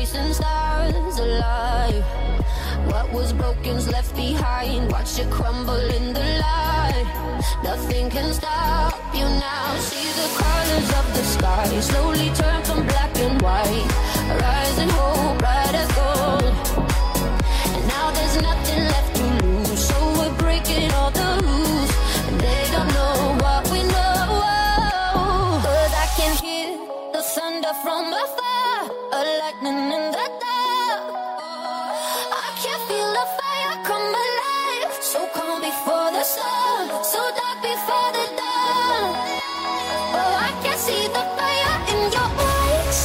chasing stars alive. What was broken's left behind. Watch it crumble in the light. Nothing can stop you now. See the colors of the sky slowly turn from black and white. Rising hope, bright as gold. And now there's nothing left to lose. So we're breaking all the rules. And they don't know what we know. But I can hear the thunder from afar. A lightning in the dark. I can feel the fire come alive. So calm before the sun, so dark before the dawn. Oh, I can see the fire in your eyes.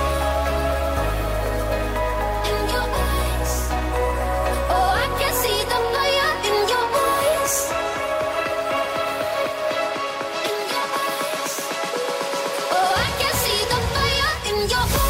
In your eyes. Oh, I can see the fire in your eyes. In your eyes. Oh, I can see the fire in your eyes.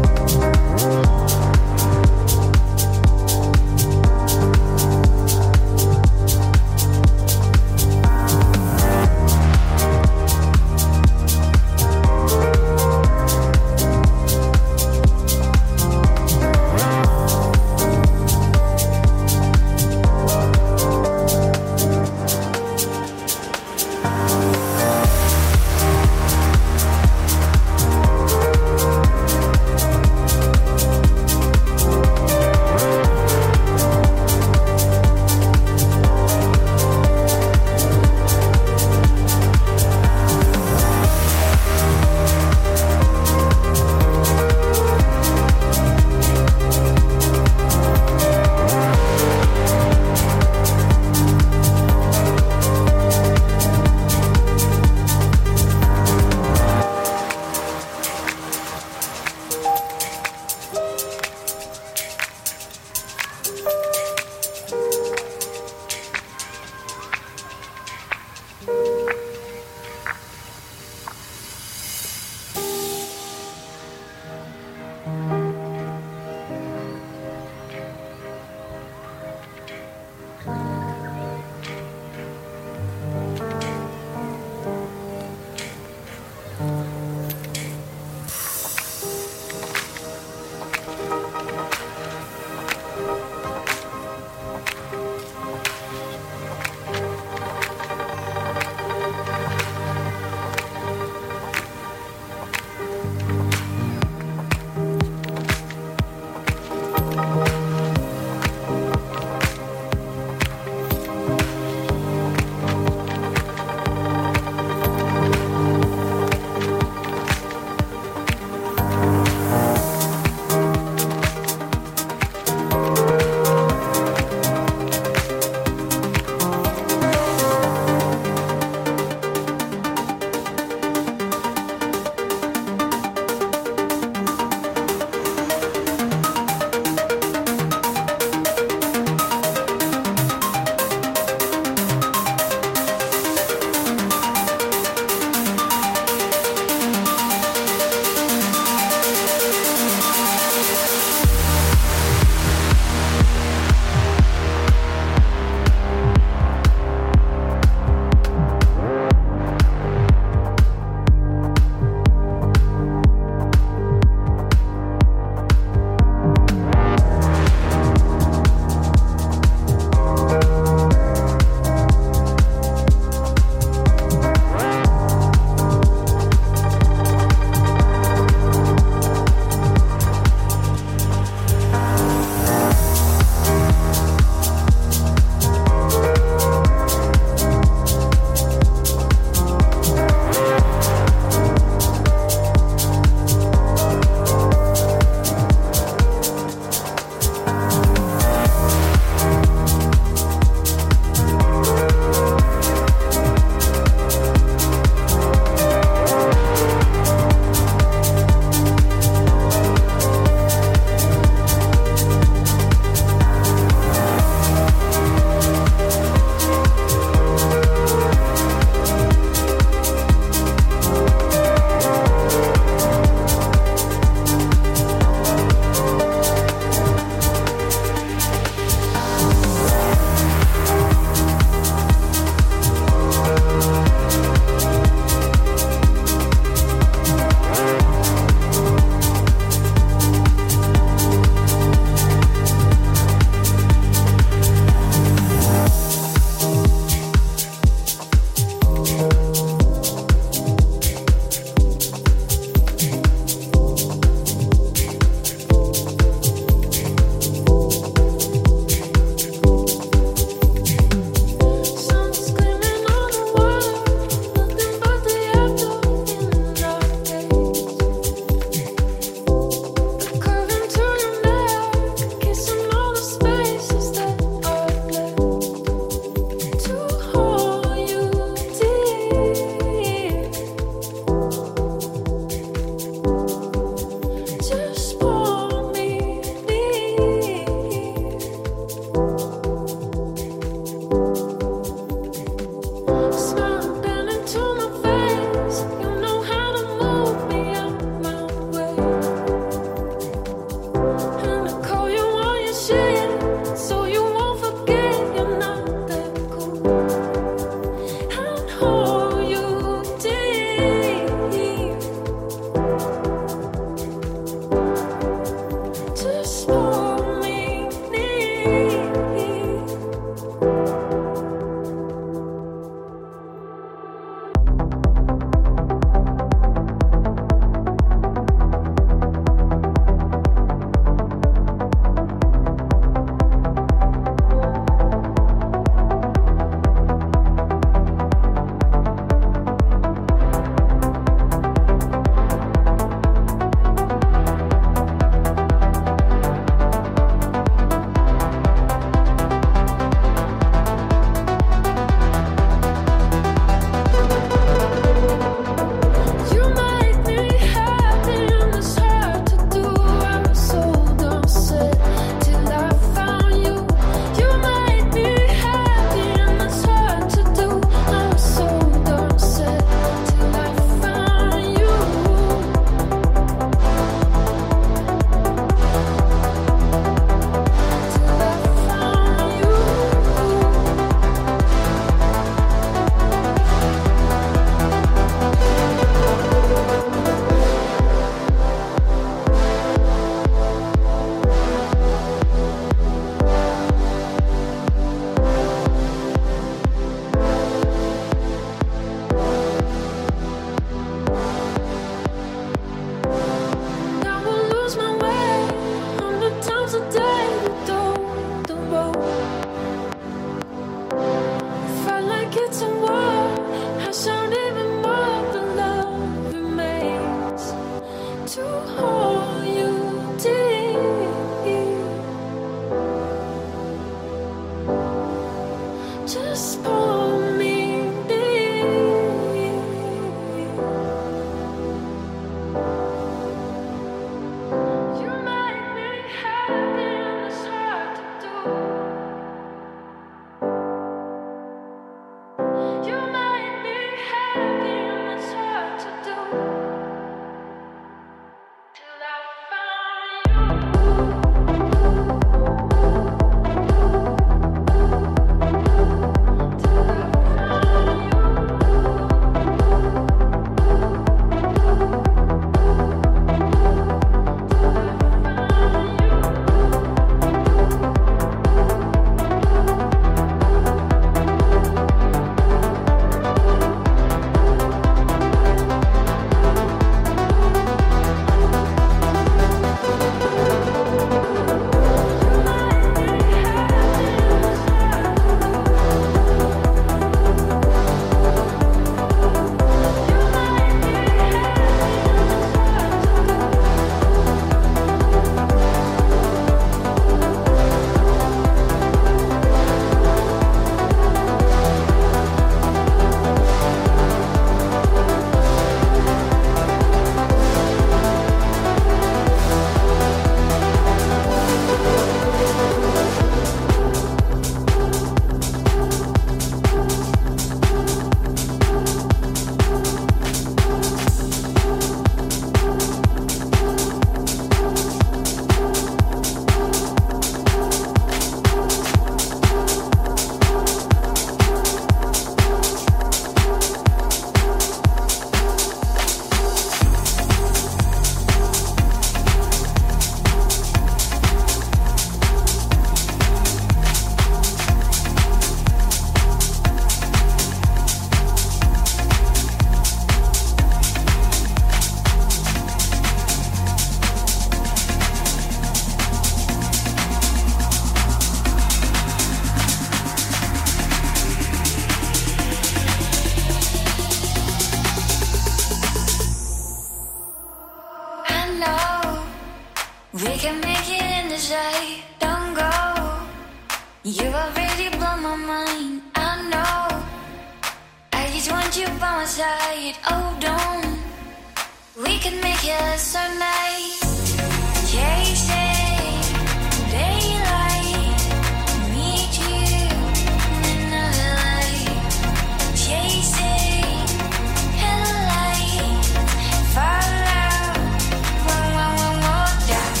know we can make it in the shade. Don't go. You already blow my mind. I know. I just want you by my side. Oh, don't. We can make it so nice. Chasing daylight. Meet you in another light. Chasing headlight. Follow. One more die.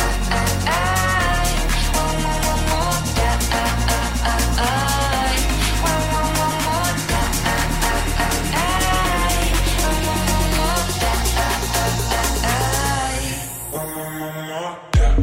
One more die. One more die. One more die.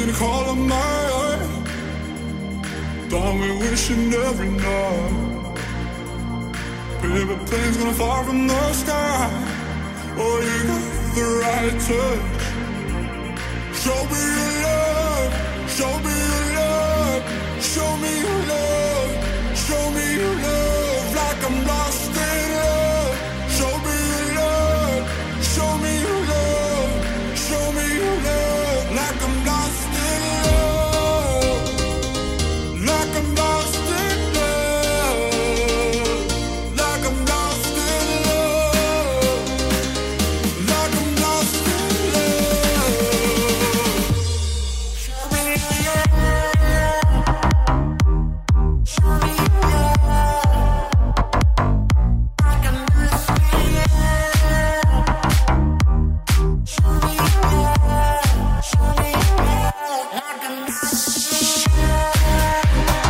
in the corner of my eye. Thought we wishing every night. Baby, plane's gonna fall from the sky. Oh, you got the right touch. Show me your love. Show me your love. Show me your love. Show me your love. Like I'm lost in love. Show me your love. Show me your love. Show me your love. Like I'm lost in love. Like I'm lost in love. Like I'm lost in love. Like I'm lost in love. Show me your love. Show me your love. Like I'm lost in love. Show me your love. Show me your love. Like I'm lost in love.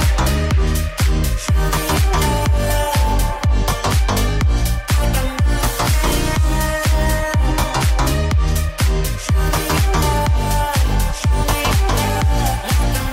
Show me your love. Like I'm lost in love. Show me your love. Show me your love. Like I'm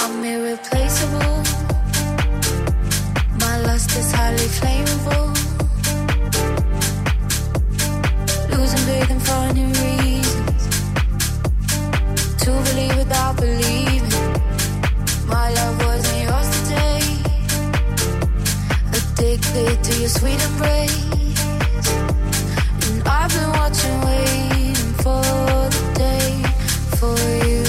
I'm irreplaceable. My lust is highly flammable. Losing breathing for new reasons. To believe without believing. My love wasn't yours today. Addicted to your sweet embrace. And I've been watching, waiting for the day for you.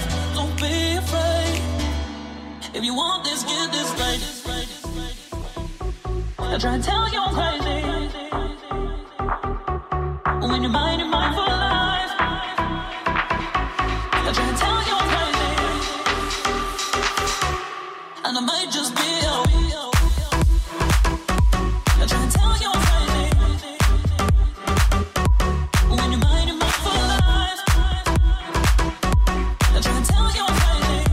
If you want this, get this right. I try to tell you I'm crazy. When you're mine, you're mine for life. I try to tell you I'm crazy. And I might just be I try to tell you I'm crazy. When you're mine, you're mine for life. I try to tell you I'm crazy.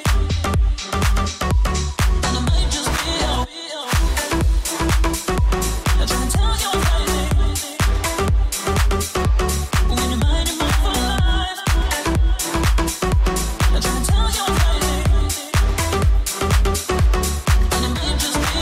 And I might just be I try to tell you I'm crazy. When you're mine, you're mine for life. I try to tell you I'm crazy. And I might just be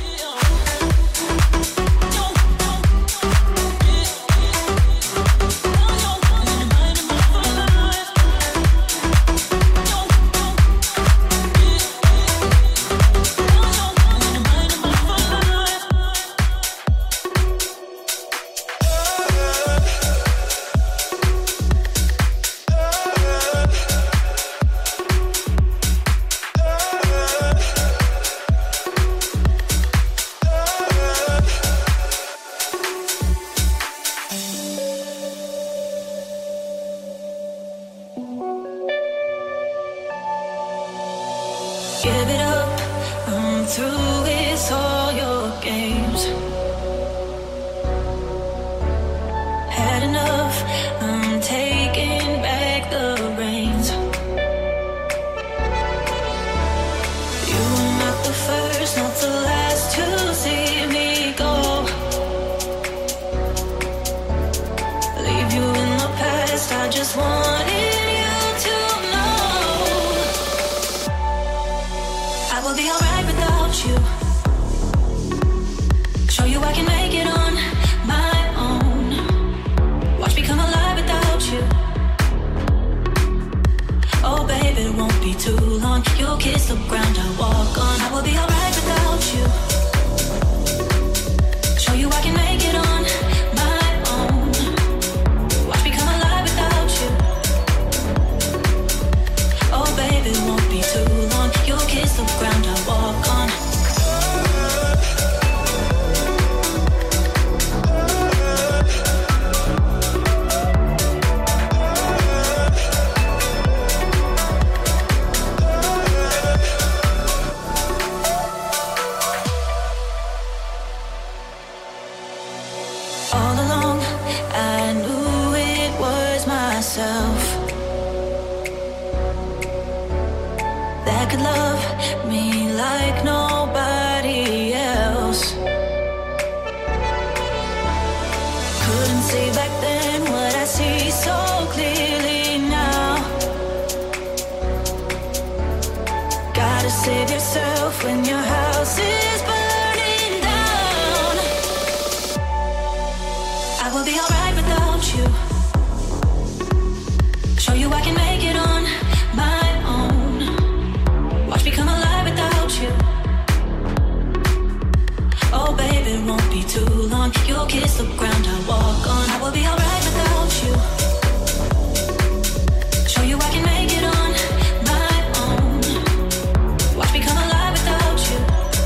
give it up. I'm through with all your games. Had enough. I'm taking back the reins. You were not the first, not the last to see me go. Leave you in the past. I just wanted you to know I will be alright without you. Show you I can make it on my own. Watch me come alive without you. Oh baby, it won't be too long. You'll kiss the ground I walk on. I will be alright without you. Show you I can make it on my own. Watch me come alive without you. Oh baby, it won't be too long. You'll kiss the ground I walk on. All along, I knew it was myself that could love me like nobody else. Couldn't see back then what I see so clearly now. Gotta save yourself when your house is burning down. I will be alright without you. Show you I can make it on my own. Watch me come alive without you. Oh baby, it won't be too long. You'll kiss the ground I walk on. I will be alright without you. Show you I can make it on my own. Watch me come alive without you.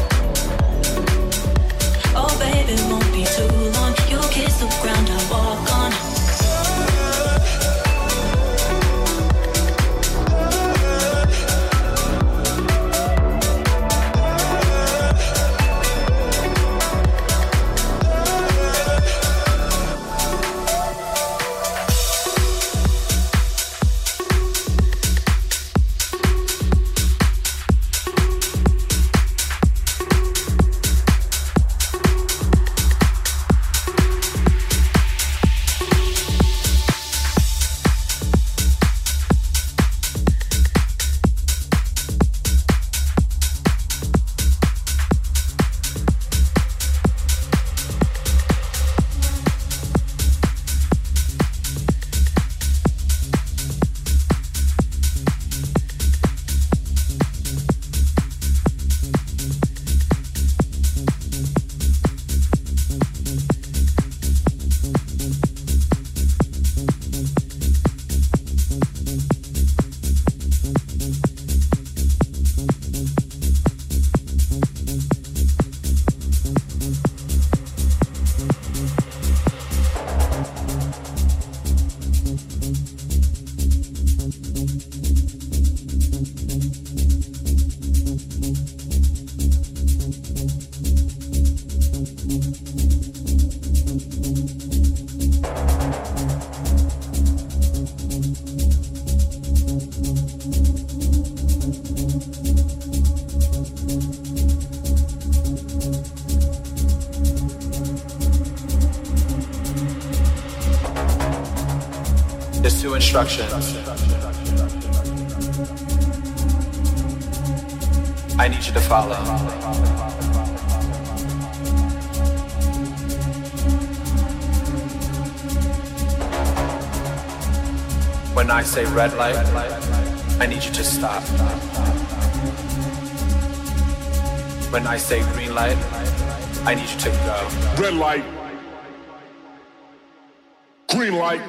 Oh baby, it won't be too long. You'll kiss the ground I walk on. There's two instructions. I need you to follow. When I say red light, I need you to stop. When I say green light, I need you to go. Red light. Green light.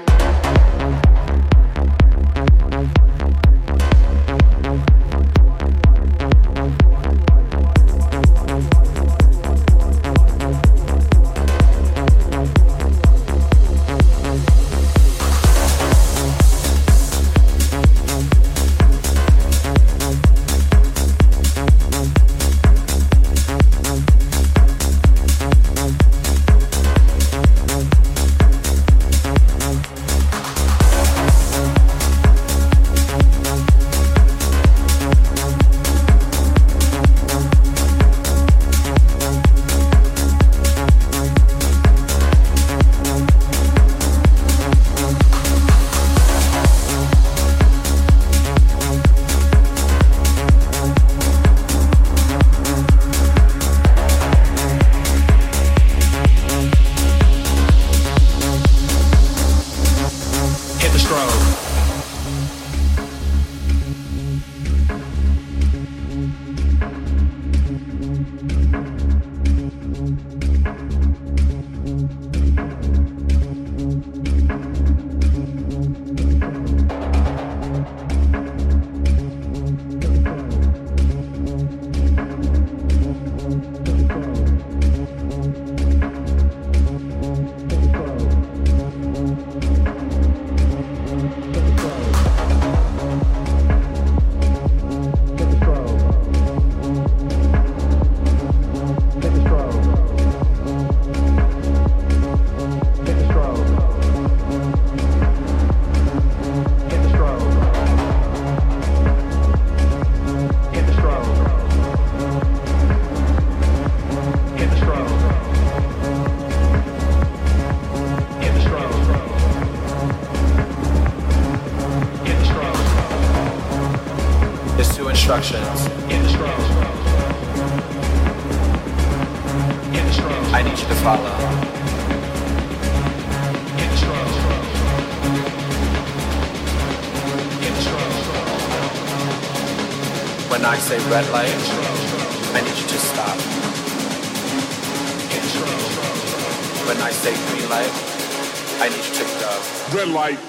Instructions. I need you to follow. When I say red light, I need you to stop. When I say green light, I need you to go. Red light.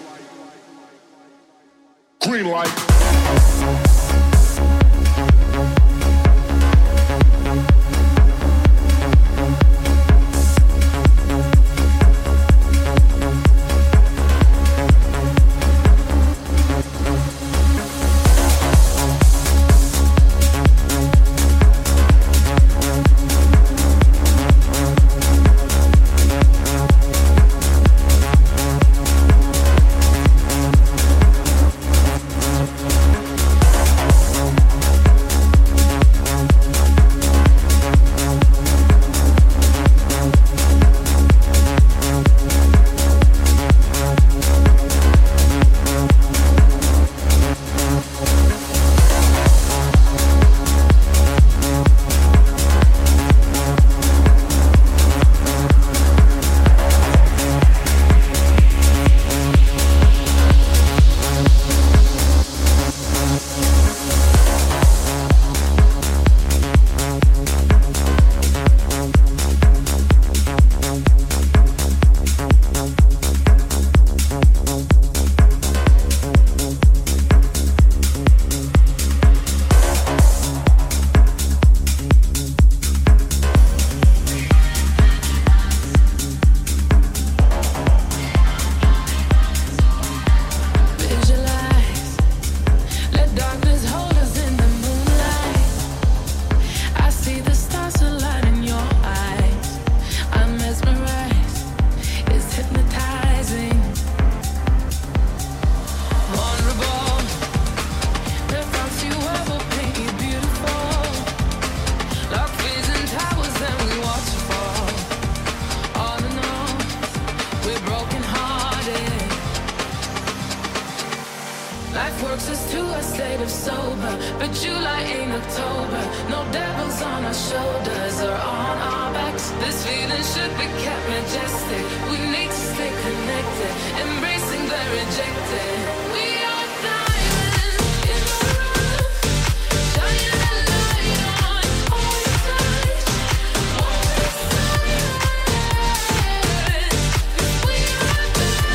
Green light. sober, but July ain't October. No devils on our shoulders or on our backs. This feeling should be kept majestic. We need to stay connected, embracing the rejected. We are diamonds in the rough, shining a light on all your touch. Won't be silent, 'cause we are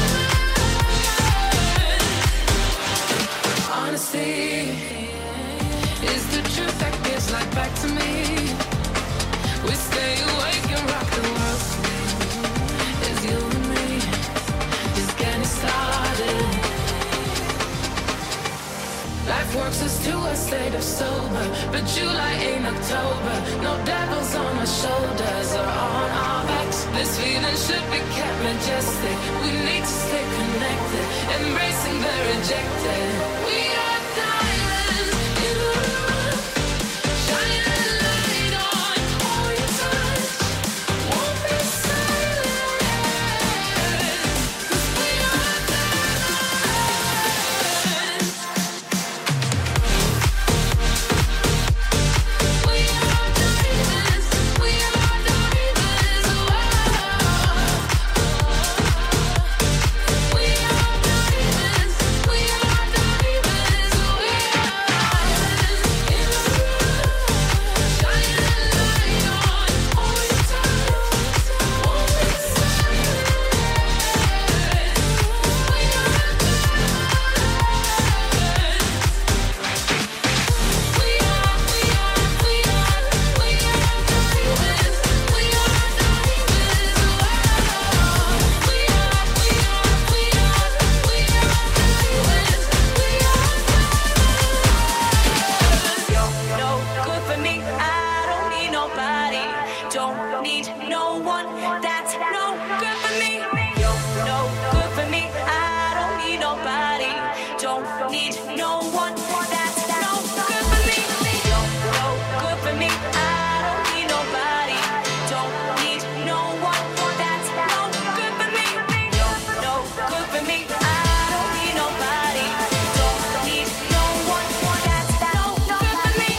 diamonds. Honesty is the truth that gives life back to me. We stay awake and rock the world. It's you and me, just getting started. Life works us to a state of sober, but July ain't October. No devils on our shoulders or on our backs. This feeling should be kept majestic. We need to stay connected, embracing the rejected. We are diamonds in the rough, shining a light on all your touch. Won't be silent, 'cause we are diamonds. We are diamonds. We are diamonds. We are diamonds. We are diamonds. We are diamonds in the rough, shining a light on all your touch. Won't be silent, 'cause we are You're no good for me. I don't need nobody. Don't need no one. That's no good for me. You're no good for me. I don't need nobody. Don't need no one. That's no good for me. You're no good for me. I don't need nobody. Don't need no one. That's no good for me. You're no good for me. I don't need nobody. Don't need no one. That's no good for me.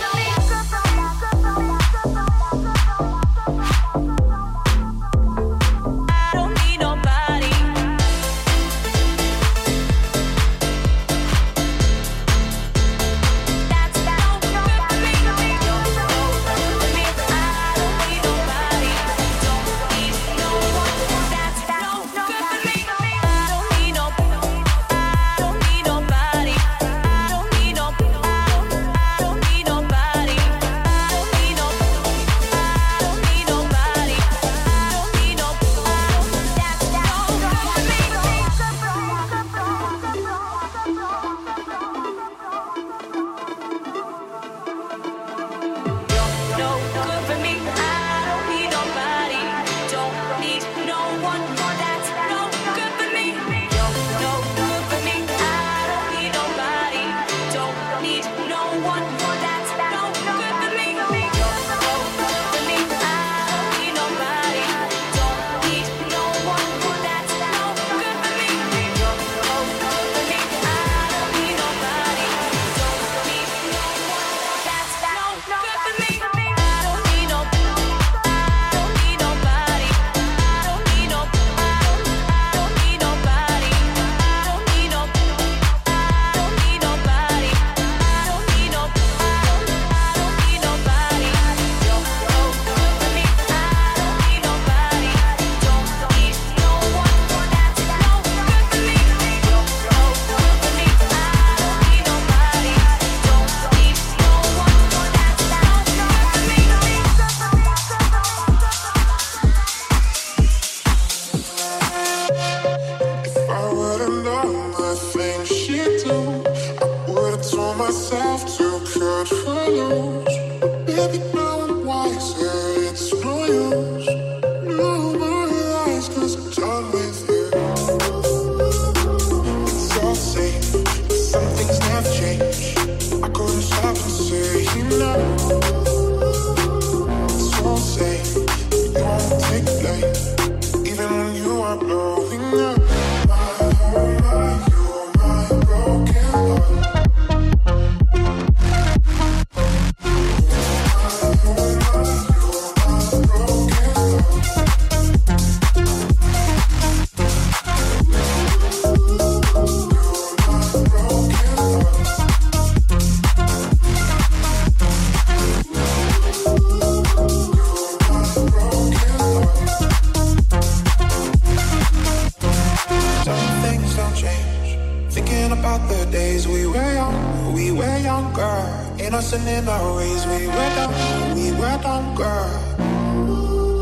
innocent in our ways. We were dumb, girl.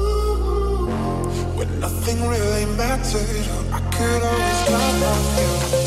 When nothing really mattered, I could always count on you.